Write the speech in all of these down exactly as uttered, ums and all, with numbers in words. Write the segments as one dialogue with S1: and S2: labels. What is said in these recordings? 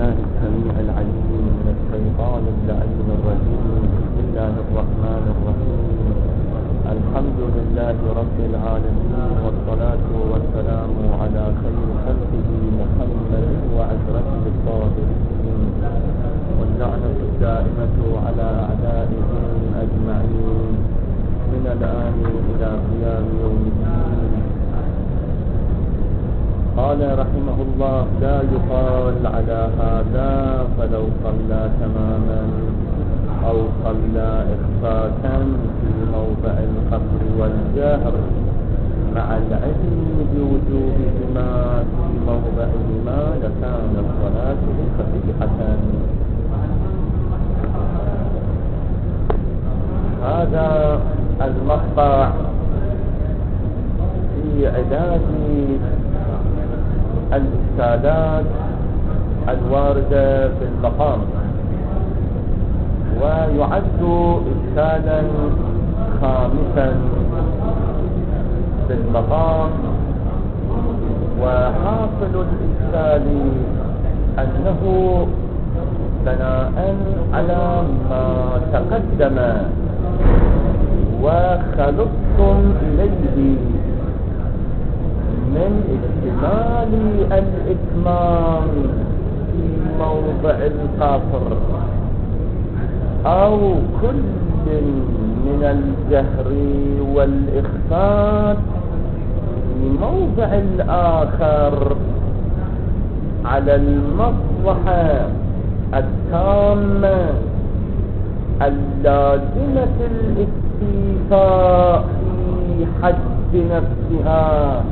S1: بالله السميع العليم من الشيطان اللعين الرجيم. بسم الله الرحمن الرحيم. الحمد لله رب العالمين، والصلاة والسلام على خير خلقه محمد وعشرته الطاهرين، واللعنة الدائمة على أعدائهم أجمعين من الآن إلى قيام يوم الدين. قال رحمه الله: لا يقال على هذا فلو صلى تماما أو صلى إخفاء في موضع القصر والجهر مع العلم بوجوبهما في موضعهما لكان الصلاة صحيحة. هذا المقطع في علاج الإشكالات الواردة في المقام، ويعد إشكالا خامسا في المقام. وحاصل الإشكال أنه بناء على ما تقدم وخلصتم إليه من احتمال الإتمام في موضع القصر أو كل من الجهر والإخفاء في موضع الآخر على المصلحة التامة اللازمة الاكتفاء في حد نفسها،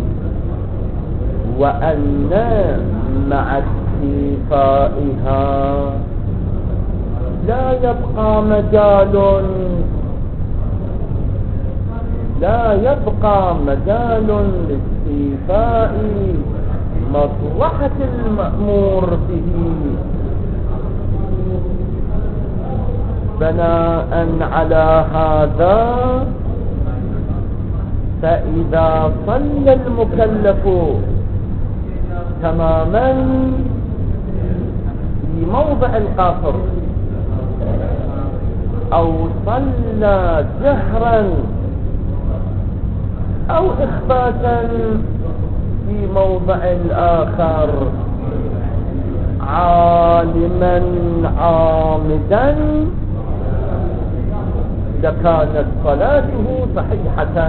S1: وأن مع اكتفائها لا يبقى مجال لا يبقى مجال لاستيفاء مصلحة المأمور به. بناء على هذا فإذا صلى المكلف تماما في موضع القصر أو صلى جهرا أو إخفاء في موضع الآخر عالما عامدا لكانت صلاته صحيحة،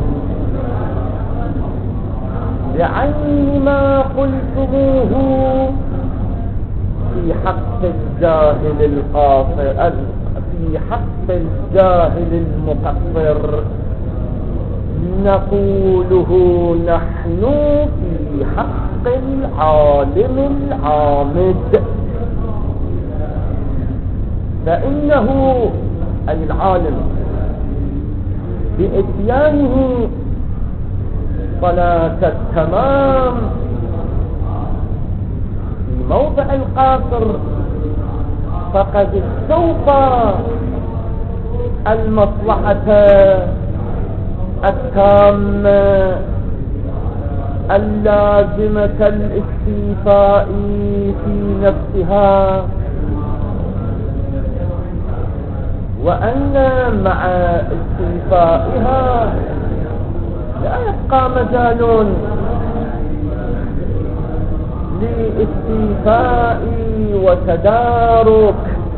S1: لعين ما قلتموه في حق الجاهل القاصر في حق الجاهل المقصر نقوله نحن في حق العالم العامد، فإنه أي العالم بإتيانه صلاة التمام في موضع القاصر فقد استوفى المصلحة التامة اللازمة الاكتفاء في نفسها، وأن مع استيفائها لا يبقى مجال لاستيفاء وتدارك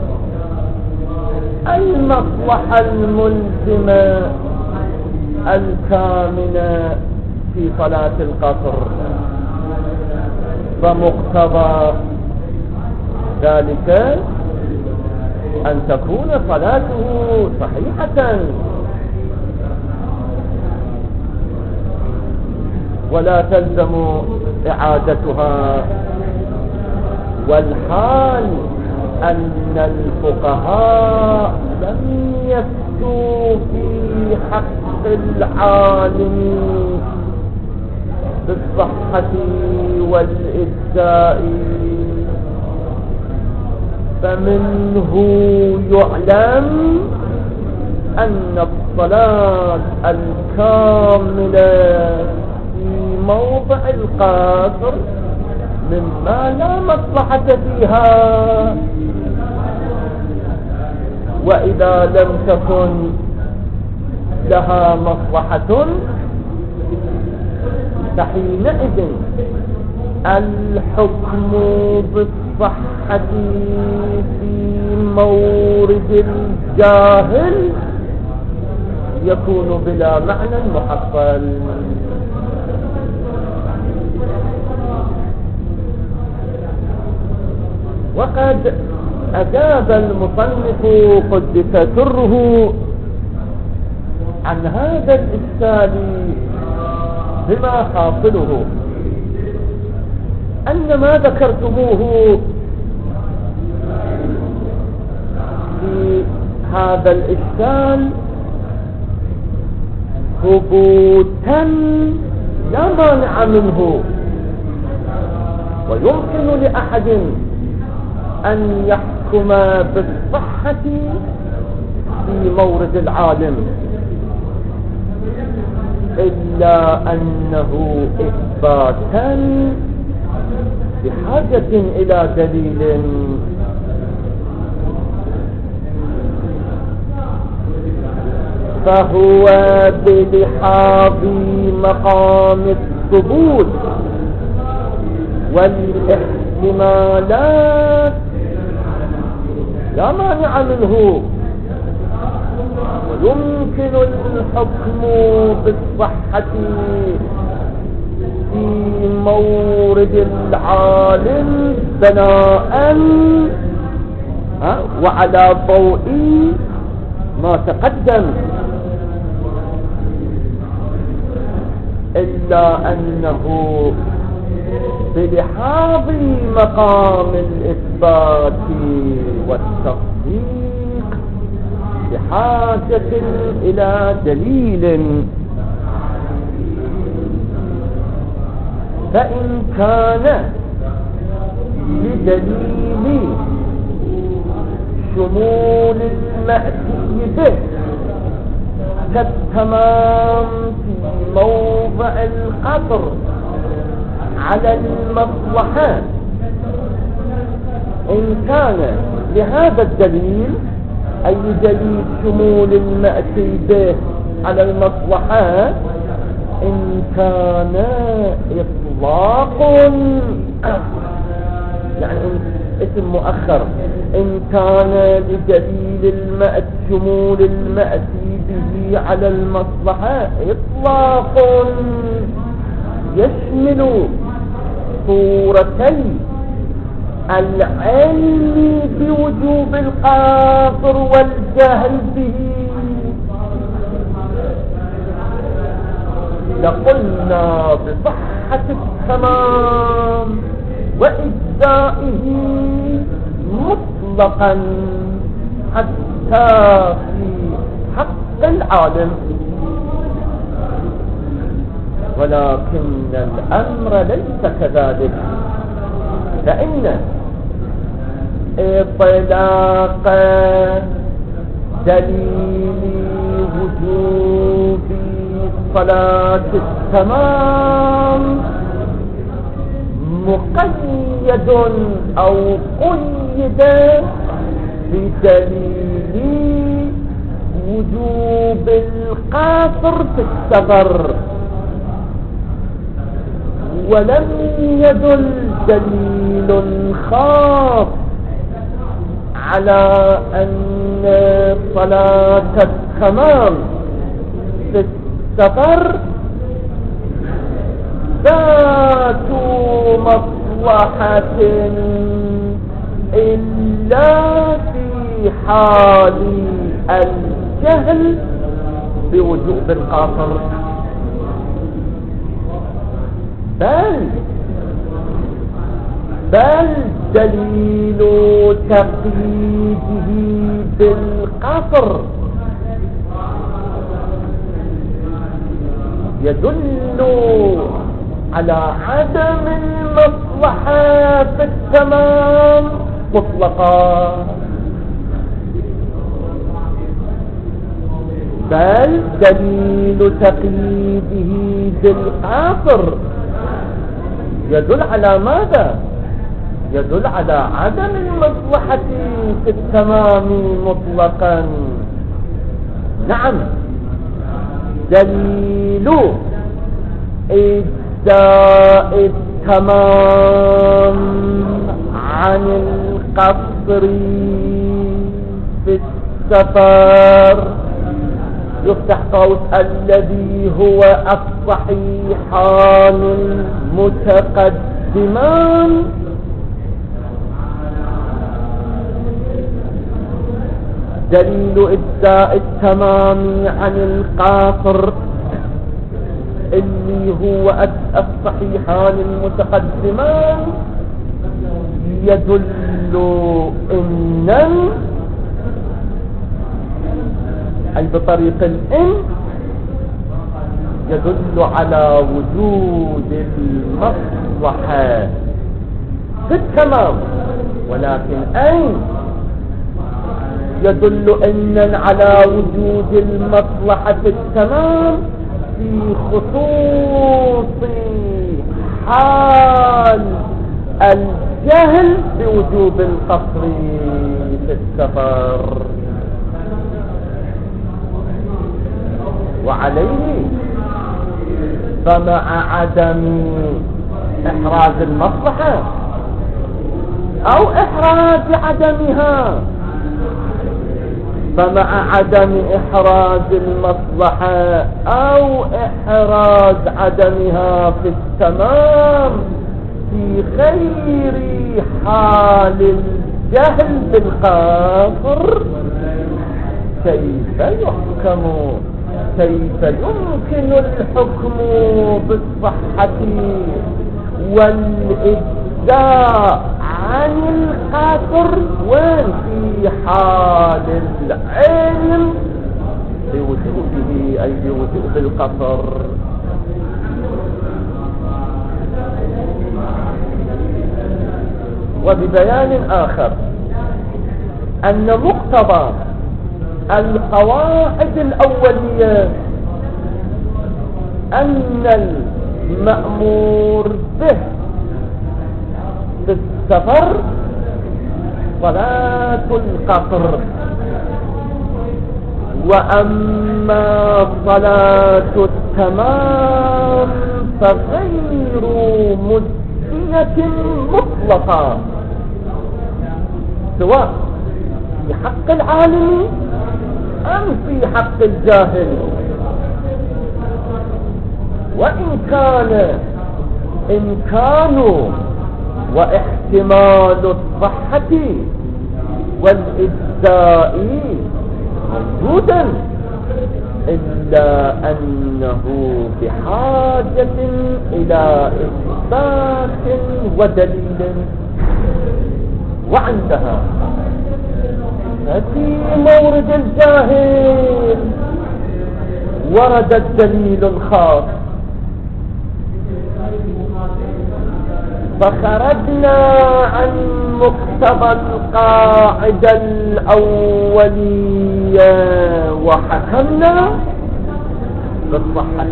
S1: المصلحة الملزمة الكامنة في صلاة القصر. فمقتضى ذلك أن تكون صلاته صحيحة ولا تلزم إعادتها. والحال أن الفقهاء لم يفتوا في حق العالم بالصحة والإجزاء، فمنه يعلم أن الصلاة الكاملة في موضع القصر مما لا مصلحة فيها. وإذا لم تكن لها مصلحة فحينئذ الحكم بالصحة في مورد الجاهل يكون بلا معنى محصل. وقد أجاب المصنف قدس سره عن هذا الإشكال بما حاصله أن ما ذكرتموه في هذا الإشكال ثبوتا لا مانع منه، ويمكن لأحد أن يحكم بالصحة في مورد العالم، إلا أنه إثباتا بحاجة إلى دليل. فهو بلحاظ مقام الثبوت والاحتمالات لا مانع منه، ويمكن الحكم بالصحة في مورد العالم بناء وعلى ضوء ما تقدم، إلا أنه بلحاظ مقام الإثبات والتصديق بحاجة إلى دليل. فإن كان لدليل شمول المأتي به كالتمام في موضع القطر على المصلحة، إن كان لهذا الدليل أي دليل شمول المأتي به على المصلحة إن كان إطلاق يعني اسم مؤخر، إن كان لدليل المأت شمول المأتي به على المصلحة إطلاق يشمل صورتي العلم بوجوب القاصر والجهل به، لقلنا بصحة التمام وإجزائه مطلقا حتى في حق العالم. ولكن الأمر ليس كذلك، فإن إطلاق دليل وجوب صلاة التمام مقيد أو قيد بدليل وجوب القاصر في السفر، ولم يدل دليل خاص على أن صلاة التمام في السفر ذات مصلحة إلا في حال الجهل بوجوب القاصر، بل بل دليل تقييده بالقصر يدل على عدم المصلحة في التمام مطلقا، بل دليل تقييده بالقصر يدل على ماذا؟ يدل على عدم المصلحة في التمام مطلقا. نعم، دليل إجزاء التمام عن القصر في السفر يفتح قوس الذي هو الصحيحان المتقدمان. دليل إجزاء التمام عن القاصر اللي هو الصحيحان المتقدمان يدل إن أي بطريق الإن يدل على وجود المصلحة في التمام، ولكن أين يدل إن على وجود المصلحة في التمام في خصوص حال الجهل بوجوب القصر في السفر. وعليه فمع عدم إحراز المصلحة أو إحراز عدمها فمع عدم إحراز المصلحة أو إحراز عدمها في التمام في غير حال الجهل بالقاصر، كيف يحكم كيف يمكن الحكم بالصحة والإجزاء عن القاصر وين في حال العلم بوجوده أي بوجود القصر؟ وببيان آخر أن مقتضى القواعد الأولية أن المأمور به في السفر صلاة القصر، وأما صلاة التمام فغير مجزية مطلقة سواء في حق العالم أم في حق الجاهل. وإن كان إمكان واحتمال الصحة والإجزاء موجودا، إلا أنه بحاجة إلى إثبات ودليل. وعندها ففي مورد الجاهل ورد الدليل الخاص، فخرجنا عن مقتضى القاعدة الأولية وحكمنا بالصحة،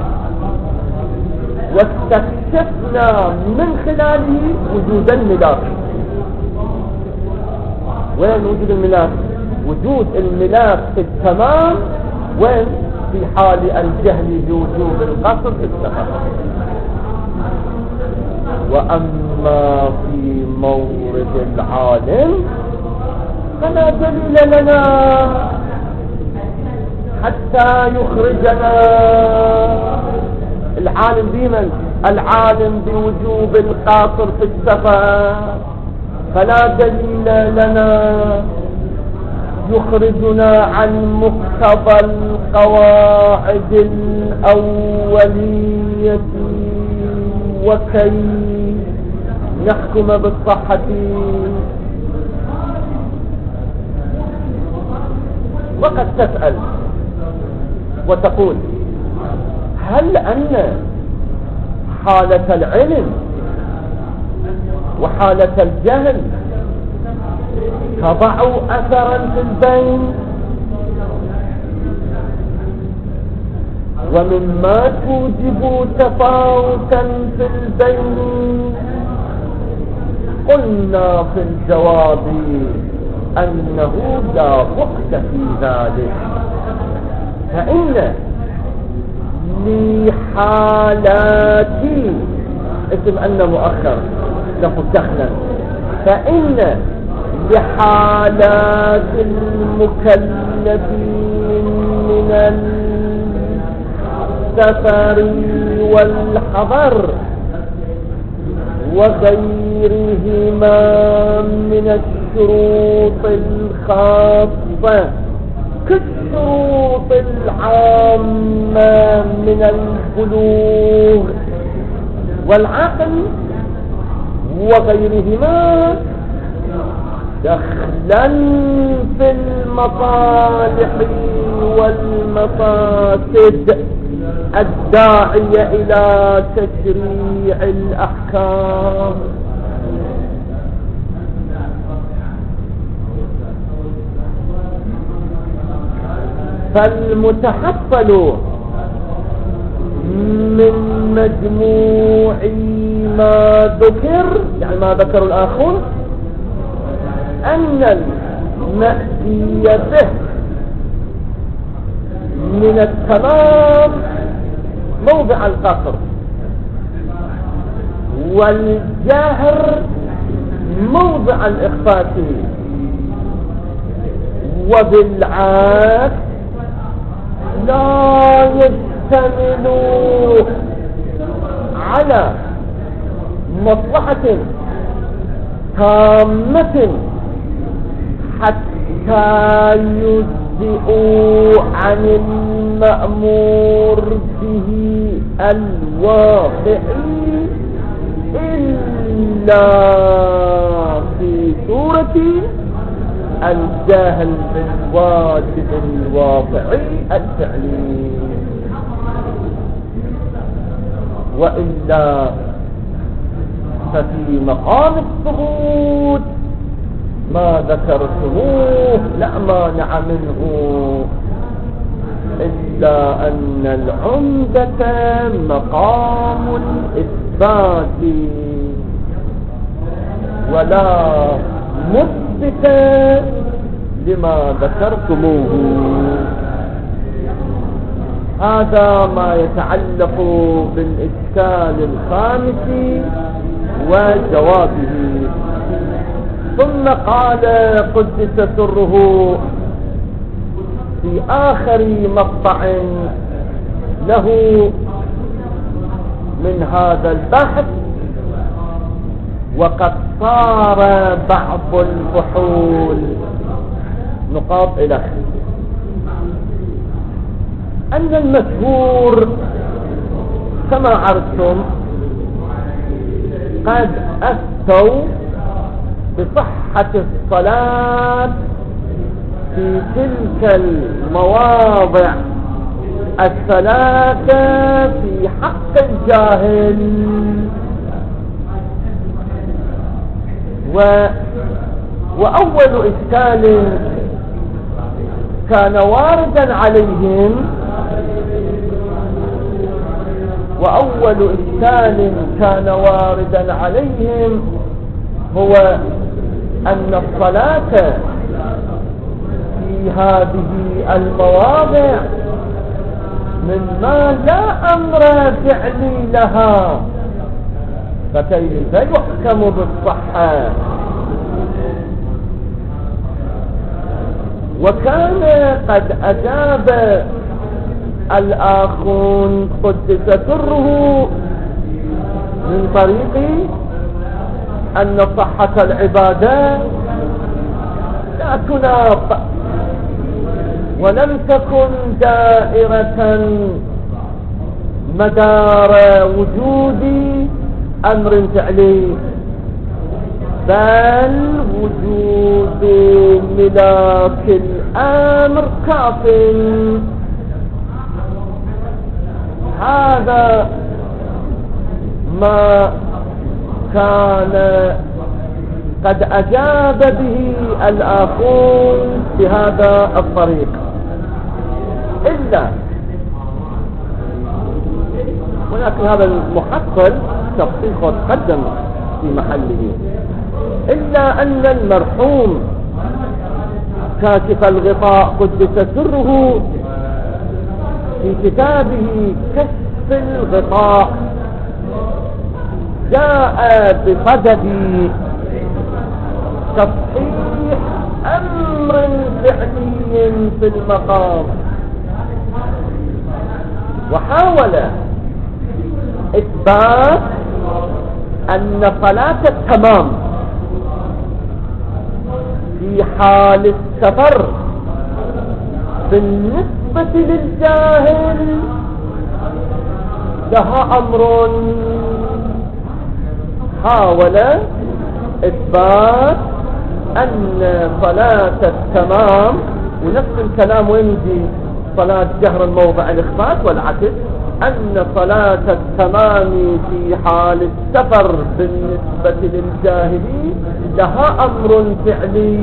S1: واستكشفنا من خلاله وجود الملاك. وين وجود الملاك؟ وجود الملاك في التمام وين؟ في حال الجهل بوجوب القصر في السفر. وأما في مورد العالم فلا دليل لنا حتى يخرجنا العالم بمن؟ العالم بوجوب القاصر في السفر، فلا دليل لنا يخرجنا عن مقتضى القواعد الأولية وكي نحكم بالصحة. وقد تسأل وتقول: هل أن حالة العلم وحالة الجهل تضع أثرا في البين؟ ومما توجب تفاوتا في البين قلنا في الجواب أنه لا بؤس في ذلك، فإن لحالات اسم أن مؤخر لفظ دخلا، فإن لحالات المكلفين من السفر والحضر وغيرهما من الشروط الخاصة كالشروط العامة من البلوغ والعقل وغيرهما دخلا في المصالح والمفاسد الداعية إلى تشريع الأحكام. فالمتحصل من مجموع ما ذكر، يعني ما ذكر الآخرون، أن المأتي به من التمام موضع القصر، والجاهر موضع الإخفاء، وبالعكس لا يشتمل على مصلحة تامة حتى يجزئوا عن المأمور به الواقعي إلا في سورة الجاهل بالواجب الواقعي الفعلي، وإلا ففي مقام الثبوت ما ذكرتموه لا مانع منه، إلا أن العمدة مقام الإثبات ولا مثبت لما ذكرتموه. هذا ما يتعلق بالإشكال الخامس وجوابه. ثم قال قدس سره في آخر مقطع له من هذا البحث: وقد صار بعض الفحول نقاط إلى أن المشهور كما عرفتم قد أفتوا بصحة الصلاة في تلك المواضع الثلاثة في حق الجاهل، و وأول إشكال كان واردا عليهم وأول إشكال كان واردا عليهم هو أن الصلاة في هذه المواضع مما لا أمر فعلي لها، فكيف يحكم بالصحة؟ وكان قد أجاب الآخون قدس سره من طريق أن صحة العبادة لا تناط ولم تكن دائرة مدار وجود أمر فعلي، بل وجود ملاك الأمر كاف. هذا ما كان قد أجاب به الآخون بهذا الطريق، إلا ولكن هذا المحصل تفصيل تقدم في محله. إلا أن المرحوم كاشف الغطاء قدس سره في كتابه كشف الغطاء جاء بصدد تصحيح أمر فعلي في المقام، وحاول إثبات أن صلاة التمام في حال السفر بالنسبة للجاهل لها أمر. حاول إثبات أن صلاة التمام، ونفس الكلام وين يجي صلاة جهر الموضع الإخفاء والعكس، أن صلاة التمام في حال السفر بالنسبة للجاهلي لها أمر فعلي.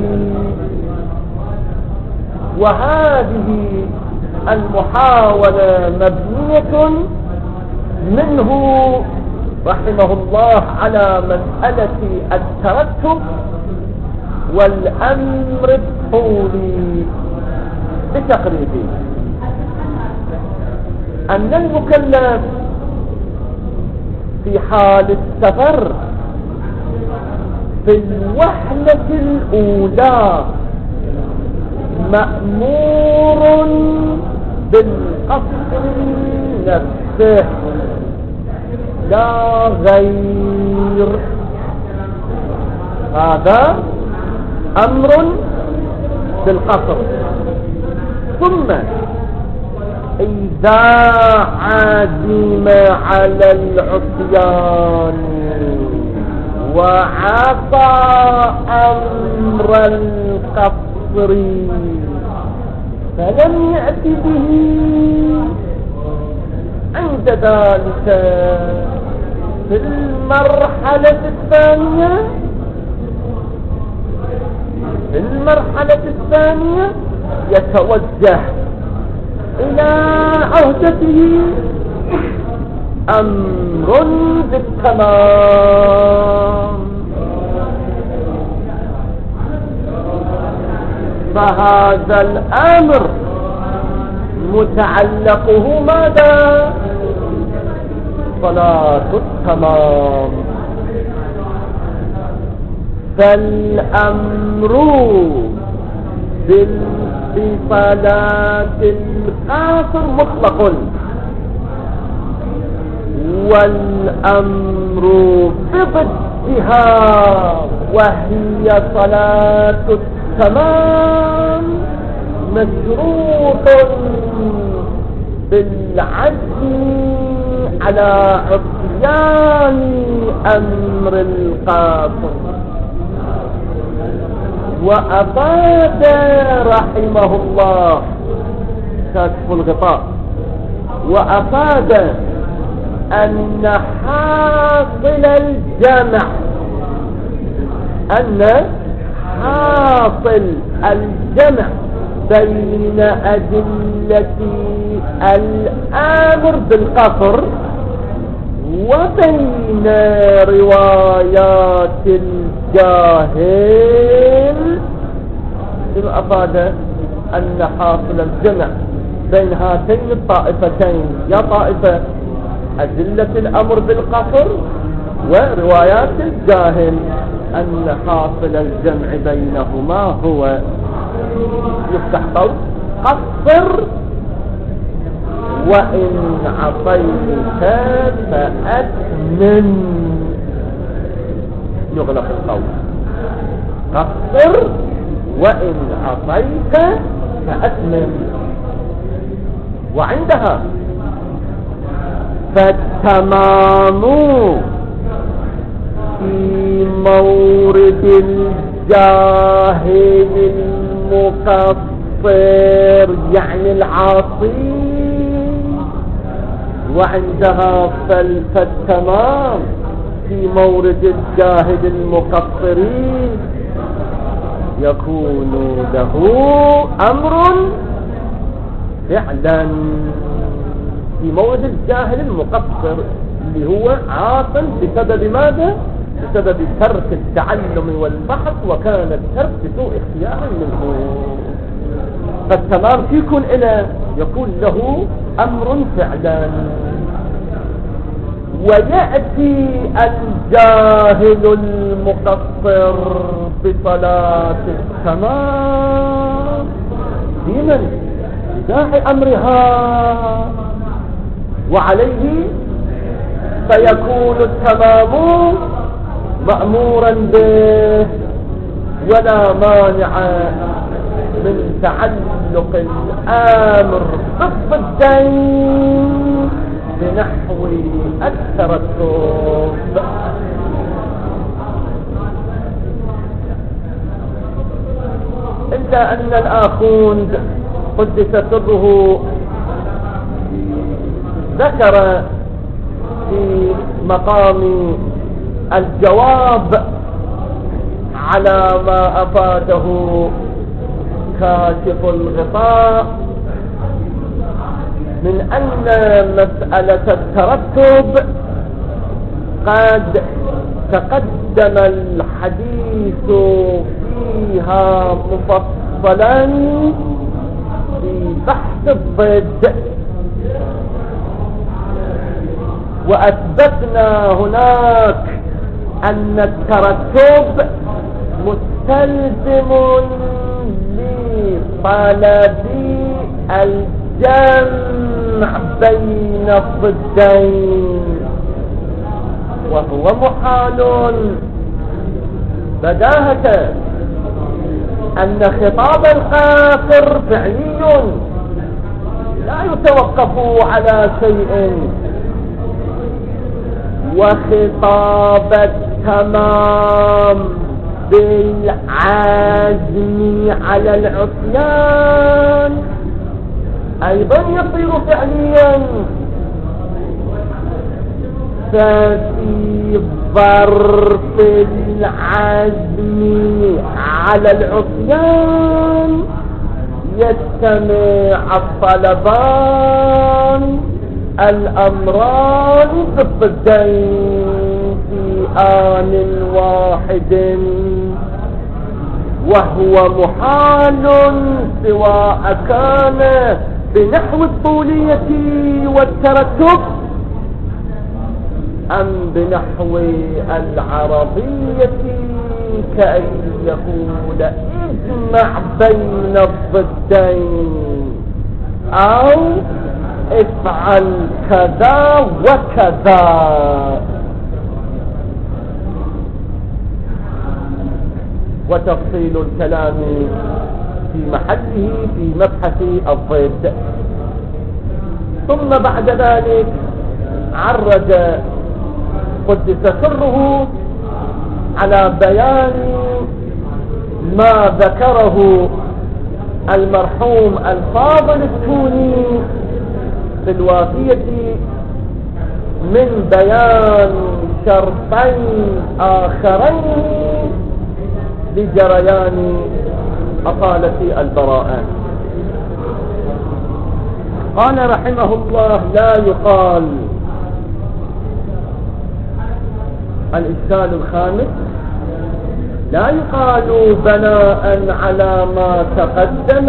S1: وهذه المحاولة مبنية منه رحمه الله على مسألة الترتب والأمر الطولي بتقريبه، أن المكلف في حال السفر في الوهلة الأولى مأمور بالقصر نفسه لا غير. هذا أمر بالقصر. ثم إذا عزم على العصيان وعصى أمر القصر فلم يأت به، عند ذلك في المرحلة الثانية في المرحلة الثانية يتوجه إلى عهدته أمر بالتمام. فهذا الأمر متعلقه ماذا؟ صلاة التمام. فالأمر بصلاة القاصر مطلق، والأمر بضدها وهي صلاة التمام مشروط بالعزم على عصيان أمر القاصر. وأفاد رحمه الله كاشف الغطاء، وأفاد أن حاصل الجمع أن حاصل الجمع بين أدلة الآمر بالقصر وبين روايات الجاهل، إذ أفاد أن حاصل الجمع بين هاتين الطائفتين، يا طائفة أدلة الأمر بالقصر وروايات الجاهل، أن حاصل الجمع بينهما هو يفتح قول قصر وإن عصيت فأتمن، يغلق القول قصر وإن عصيت فأتمن. وعندها فالتمام في مورد الجاهل المقصر يعني العاصي، وعندها فالتمام في مورد الجاهل المقصرين يكون له أمر فعلا في موعد الجاهل المقصر اللي هو عاصم بسبب ماذا؟ بسبب ترك التعلم والبحث، وكان الترك سوء اختيار منه. فالتمام يكون إلى يكون له أمر فعلا. ويأتي الجاهل المقصر بصلاة التمام في من؟ داعي أمرها، وعليه فيكون التمام مأمورا به، ولا مانع من تعلق الآمر بالضدين بنحو الترتب. إلا أن الآخوند قدس سره ذكر في مقام الجواب على ما أفاده كاشف الغطاء من أن مسألة الترتب قد تقدم الحديث فيها مفصلا في بحث الضد، وأثبتنا هناك أن الترتب مستلزم لطلب الجمع بين الضدين، وهو محال بداهة أن خطاب القاصر فعلي لا يتوقف على شيء، وخطاب التمام بالعزم على العصيان أيضا يصير فعليا. ففي ظرف العزم على العصيان يجتمع الطلبان الأمران بالضدين في آن واحد، وهو محال سواء كان بنحو الطولية والترتب أم بنحو العربية، كأن يقول اجمع بين الضدين أو افعل كذا وكذا. وتفصيل الكلام في محله في مبحث الضد. ثم بعد ذلك عرج قدس سره على بيان ما ذكره المرحوم الفاضل التوني في الوافية من بيان شرطين آخرين لجريان أصالة البراءة. قال رحمه الله: لا يقال الإشكال الخامس لا يقال بناء على ما تقدم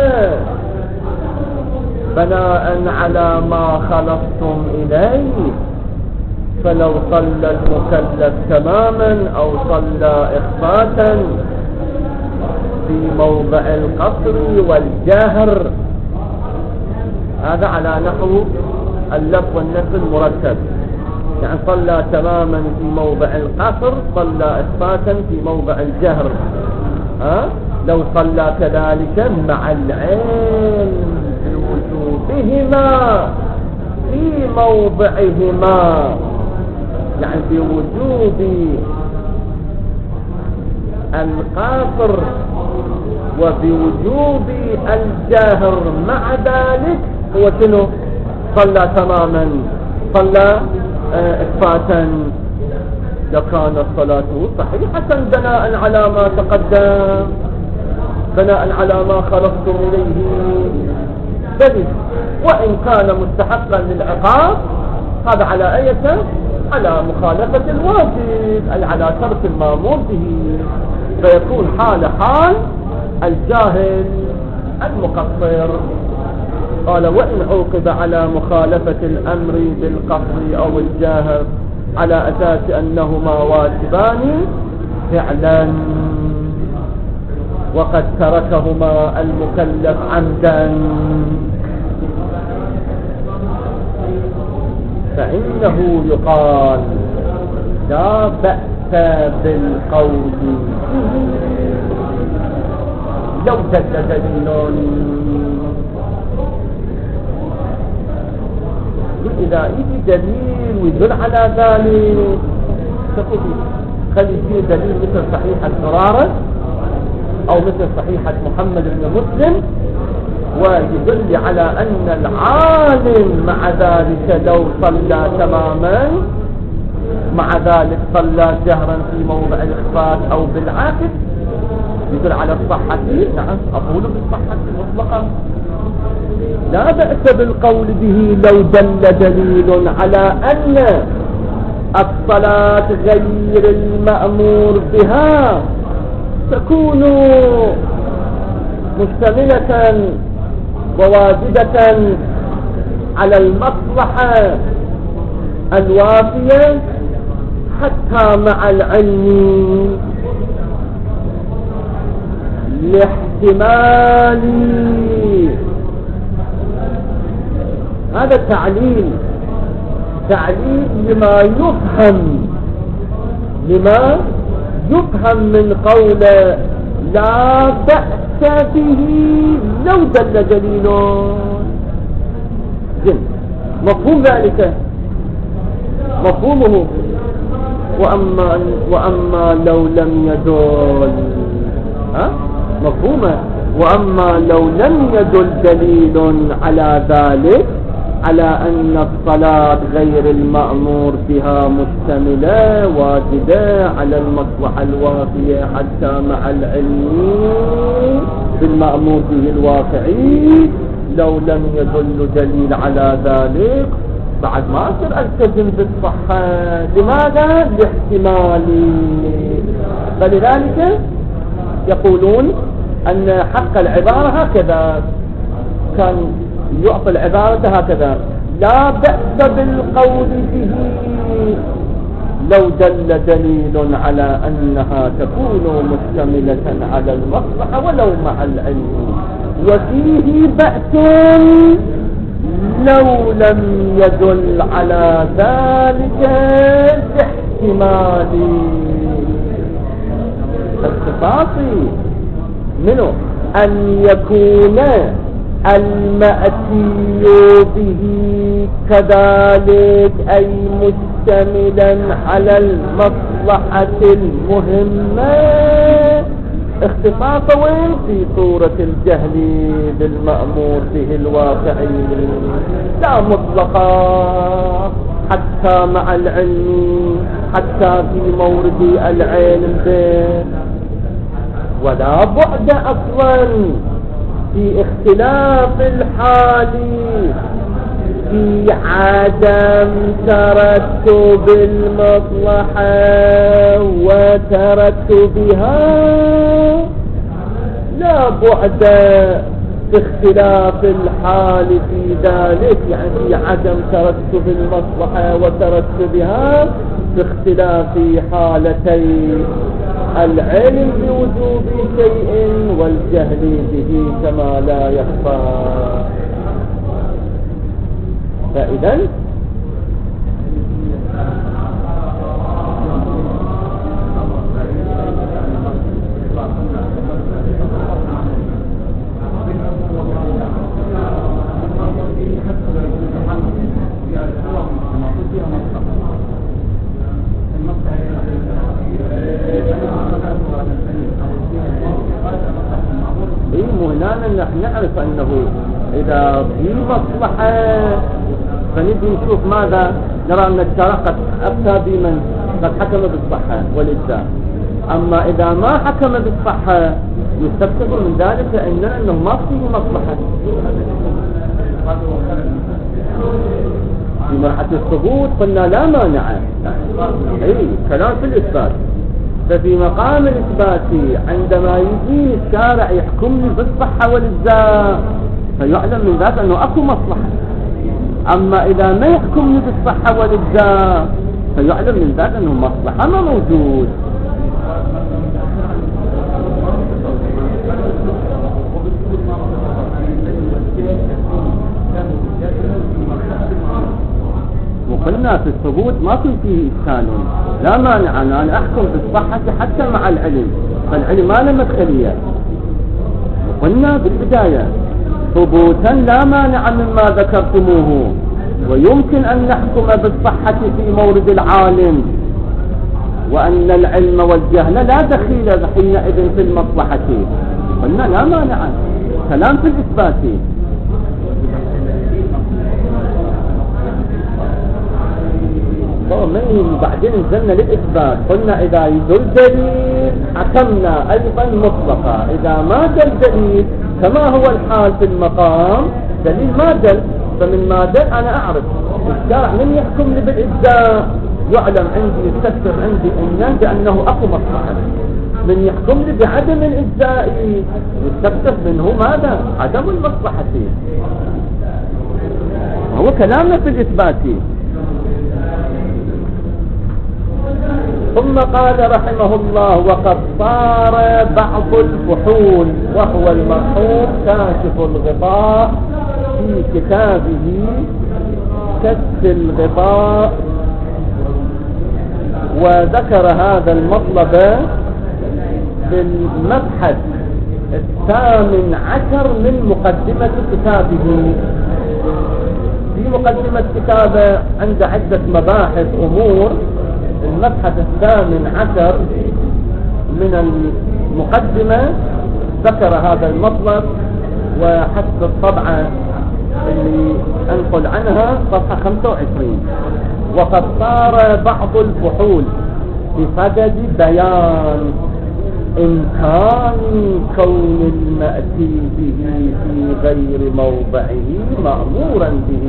S1: بناء على ما خلصتم إليه، فلو صلى المكلف تماما أو صلى إخفاتا في موضع القصر والجهر، هذا على نحو اللف والنفس المرتب، يعني صلى تماما في موضع القصر، صلى إخفاتا في موضع الجهر. ها؟ لو صلى كذلك مع العلم بوجوبهما في موضعهما، يعني بوجوب القاصر وبوجوب الجاهر مع ذلك، هو شنو؟ صلى تماما، صلى إخفاتا، لكان صلاته صحيحة بناء على ما تقدم، بناء على ما خلصتم إليه. دليل. وإن كان مستحقا للعقاب هذا على أية على مخالفة الواجب أي على ترك المأمور به، فيكون حال حال الجاهل المقصر. قال وإن عوقب على مخالفة الأمر بالقصر أو الجاهر على أساس أنهما واجبان فعلا وقد تركهما المكلف عمدا فإنه يقال لا بأس بالقول لو دل دليل. إذا يجي دليل ويدل على ذلك تقول خلي فيه دليل مثل صحيحة زرارة أو مثل صحيحة محمد بن مسلم ويدل على أن العالم مع ذلك لو صلى تماما مع ذلك صلى جهرا في موضع الإخفاء أو بالعكس يدل على الصحة. نعم أقول بالصحة مطلقا لا بأس بالقول به لو دل دليل على أن الصلاة غير المأمور بها تكون مشتملة وواجبة على المصلحة الوافية حتى مع العلم لاحتمال. هذا تعليل تعليل لما يفهم لما يفهم من قوله لا بأس به لو دل دليل. مفهوم ذلك مفهومه. وأما, وأما لو لم يدل ها مفهومه. وأما لو لم يدل دليل على ذلك على أن الصلاة غير المأمور بها مشتملة واجبة على المصلحة الوافية حتى مع العلم بالمأمور به الواقعي لو لم يدل دليل على ذلك بعد ما أصير ألتزم بالصحة. لماذا؟ لاحتمال. فلذلك يقولون أن حق العبارة هكذا كان يعطي العبارة هكذا لا بأس بالقول به لو دل دليل على أنها تكون مشتملة على المصلحة ولو مع العلم وفيه بأس لو لم يدل على ذلك باحتمال. اختصاصي منه أن يكون المأتي به كذلك أي مشتملا على المصلحة المهمة. اختصاصه وين؟ في صورة الجهل بالمأمور به الواقعي لا مطلقا حتى مع العلم حتى في مورد العلم به ولا بعد أصلا في اختلاف الحال في عدم ترتب المصلحة وترتبها. لا بعد في اختلاف الحال في ذلك يعني في عدم ترتب المصلحة وترتبها في اختلاف حالتي العلم بوجوب شيء والجهل به كما لا يخفى. فإذا نحن نعرف أنه إذا في مصلحة فنبي نشوف ماذا نرى أن الشرع قد أفتى بمن قد حكم بالصحة والإجزاء. أما إذا ما حكم بالصحة يستفسر من ذلك أننا أنه ما فيه مصلحة في مرحلة الثبوت قلنا لا مانع، اي كلام في الإثبات. ففي مقام الإثبات عندما يجي الشارع يحكم لي بالصحة والإجزاء فيعلم من ذلك أنه أكو مصلحة. أما إذا ما يحكم لي بالصحة والإجزاء فيعلم من ذلك أنه مصلحة ما موجود. وقلنا في الثبوت ما في فيه إشكال، لا مانع أن أحكم بالصحة حتى مع العلم، فالعلم ما له مدخلية. وقلنا بالبداية ثبوتا لا مانع مما ذكرتموه، ويمكن أن نحكم بالصحة في مورد العالم، وأن العلم والجهل لا دخيل حينئذ في المصلحة. قلنا لا مانع، كلام في الإثبات. بعدين نزلنا للإثبات، قلنا إذا يدل دليل حكمنا أيضا مطلقا، إذا ما دل دليل كما هو الحال في المقام دليل ما دل، فمن ما دل أنا أعرف الشارع من يحكم لي بالإجزاء يعلم عندي يستفسر عندي إن بأنه أقوى مصلحة، من يحكم لي بعدم الإجزاء يستفسر منه ماذا؟ عدم المصلحة. هو كلامنا في الإثبات. ثم قال رحمه الله: وقد صار بعض الفحول وهو المرحوم كاشف الغطاء في كتابه كشف الغطاء، وذكر هذا المطلب في المبحث الثامن عشر من مقدمة كتابه. في مقدمة كتابه عند عدة مباحث أمور، المبحث الثامن عشر من المقدمة ذكر هذا المطلب، وحسب الطبعة اللي أنقل عنها صفحة خمسة وعشرين: وقد صار بعض الفحول بصدد بيان إمكان كون المأتي به في غير موضعه مأمورا به.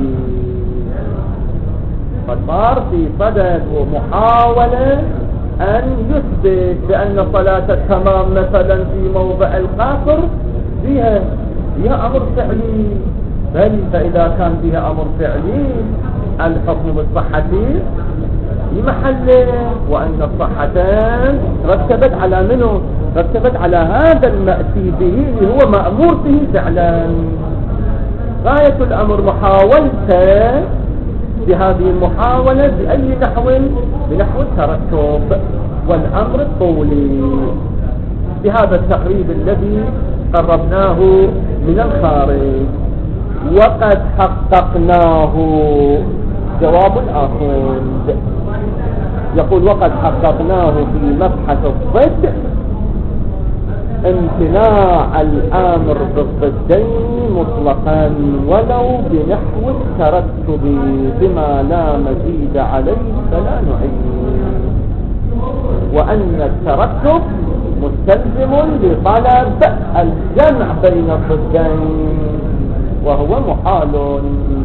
S1: فصار في صدد ومحاولة أن يثبت بأن صلاة التمام مثلا في موضع القاصر فيها فيها أمر فعلي، بل فإذا كان فيها أمر فعلي الحكم بالصحة في محله، وأن الصحتان رتبت على منه؟ رتبت على هذا المأتي به اللي هو مأمور به فعلا. غاية الأمر محاولته بهذه المحاولة بأي نحو؟ بنحو الترتب والأمر الطولي، بهذا التقريب الذي قربناه من الخارج. وقد حققناه، جواب الآخر يقول: وقد حققناه في مبحث الضد امتناع الآمر بالضدين مطلقا ولو بنحو الترتب بما لا مزيد عليه فلا نعيد، وأن الترتب مستلزم لطلب الجمع بين الضدين وهو محال.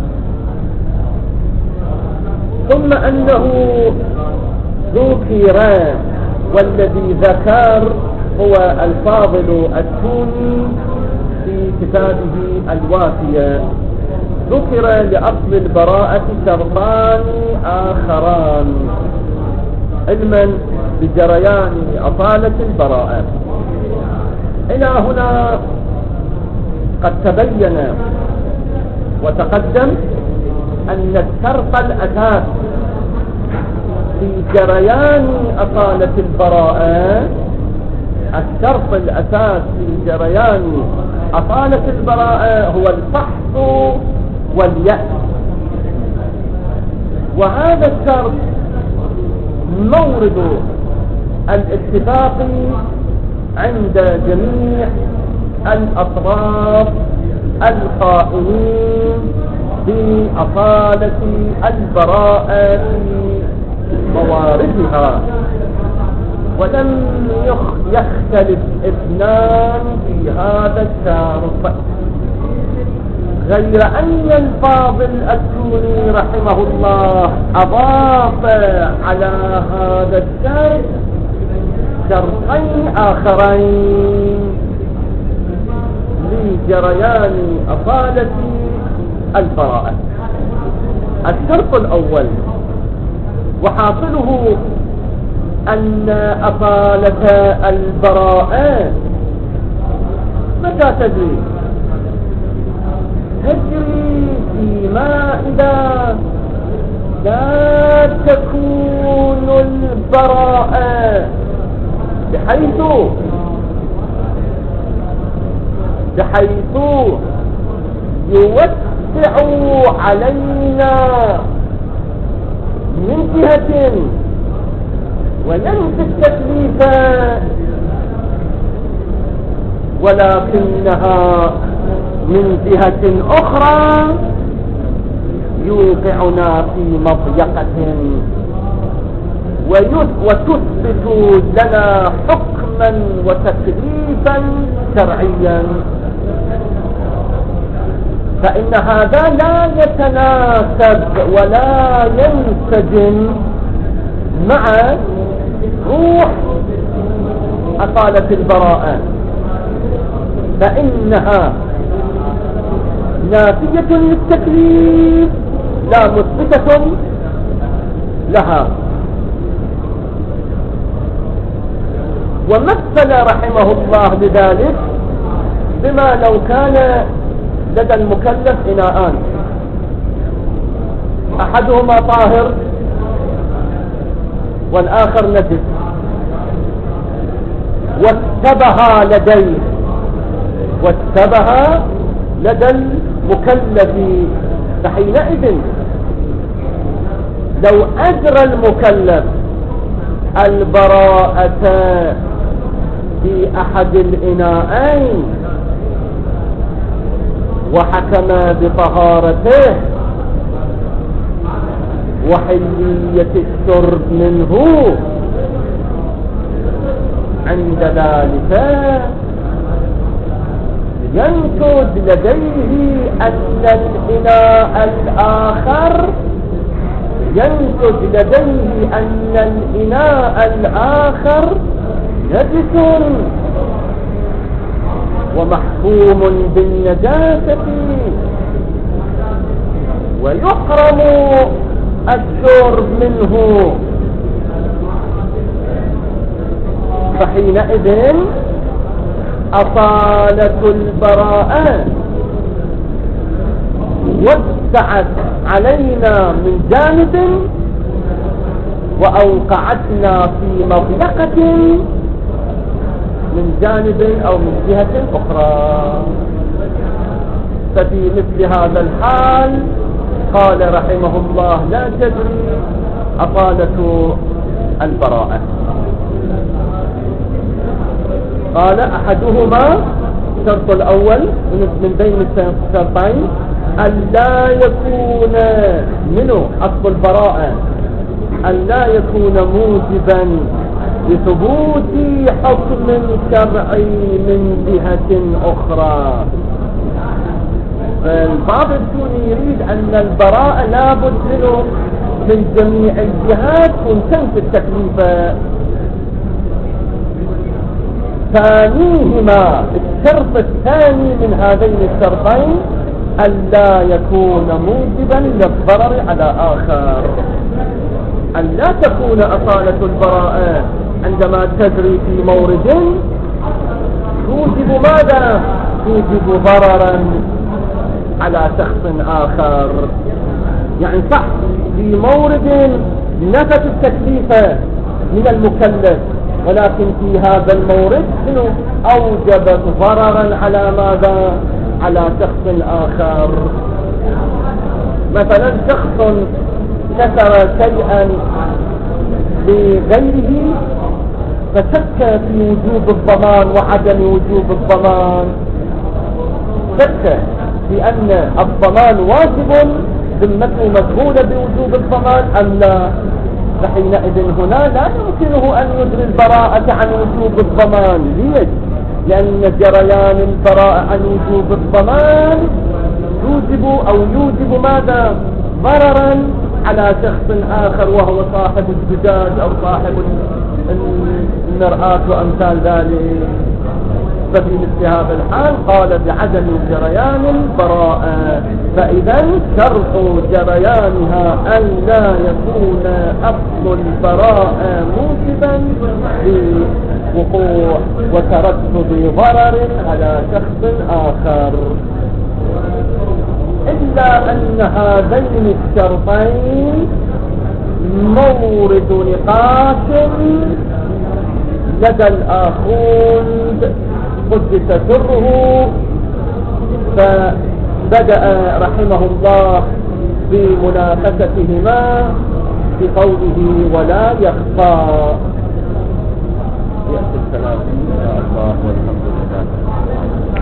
S1: ثم أنه ذكر، والذي ذكر هو الفاضل التوني في كتابه الوافية، ذكر لأصل البراءة شرطان آخران علما بجريان أصالة البراءة. إلى هنا قد تبين وتقدم أن الشرط الأساس في جريان أصالة البراءة، الشرط الأساس في جريان أصالة البراءة هو الفحص واليأس، وهذا الشرط مورد الاتفاق عند جميع الأطراف القائمين بأصالة البراءة في مواردها، ولم يختلف اثنان في هذا الشرط غير أن الفاضل السوري رحمه الله أضاف على هذا الشرط شرطين آخرين لجريان أصالة البراءة. الشرط الأول وحاصله أن أصالة البراءة متى تجري؟ تجري فيما إذا لا تكون البراءة بحيث بحيث يوسع علينا من جهة وننفي التكليف، ولكنها من جهة أخرى يوقعنا في مضيقة وتثبت لنا حكما وتكليفا شرعيا، فإن هذا لا يتناسب ولا ينسجم مع روح أصالة البراءة، فإنها نافية للتكليف لا مثبتة لها. ومثل رحمه الله بذلك بما لو كان لدى المكلف إناءان، أحدهما طاهر والآخر نجس، واشتبها لديه واشتبها لدى المكلف، فحينئذ لو أجرى المكلف البراءة في أحد الإناءين وحكم بطهارته وحلية الشرب منه، عند ذلك ينتج لديه أن الإناء الآخر ينتج لديه أن الإناء الآخر نجس ومحكوم بالنجاسة ويحرم الشرب منه، فحينئذ أصالة البراءة وسعت علينا من جانب وأوقعتنا في مضيقة من جانب أو من جهة أخرى. ففي مثل هذا الحال قال رحمه الله لا تجري أصالة البراءة. قال أحدهما الشرط الأول من بين الشرطين أن لا يكون منه أصل البراءة أن لا يكون موجبا لثبوت حكم شرعي من جهة أخرى. فالبعض السني يريد أن البراءة لا بد منه من جميع الجهات وتنفي التكليف. ثانيهما الشرط الثاني من هذين الشرطين ألا يكون موجبا للضرر على آخر، أن لا تكون أصالة البراءة عندما تجري في مورد توجب ماذا؟ توجب ضررا على شخص آخر. يعني صح في مورد نفت التكليف من المكلف، ولكن في هذا المورد شنو أوجبت ضررا على ماذا؟ على شخص آخر. مثلا شخص كسر شيئا لغيره فشك في وجوب الضمان وعدم وجوب الضمان، شك في أن الضمان واجب ذمته مشغولة بوجوب الضمان أم لا، فحينئذ هنا لا يمكنه أن يجري البراءة عن وجوب الضمان. ليش؟ لأن جريان البراءة عن وجوب الضمان توجب أو يوجب ماذا؟ ضررا على شخص آخر وهو صاحب الزجاج أو صاحب المرآة وأمثال ذلك. ففي مثل هذا الحال قال بعدم جريان البراءة. فإذا شرط جريانها أن لا يكون أصل البراءة موجبا لوقوع وترتب ضرر على شخص آخر، إلا أن هذين الشرطين مورد نقاش لدى الآخوند قدس سره. فبدأ رحمه الله بمناقشتهما بقوله ولا يخفى. يأتي الكلام إن شاء الله والحمد لله.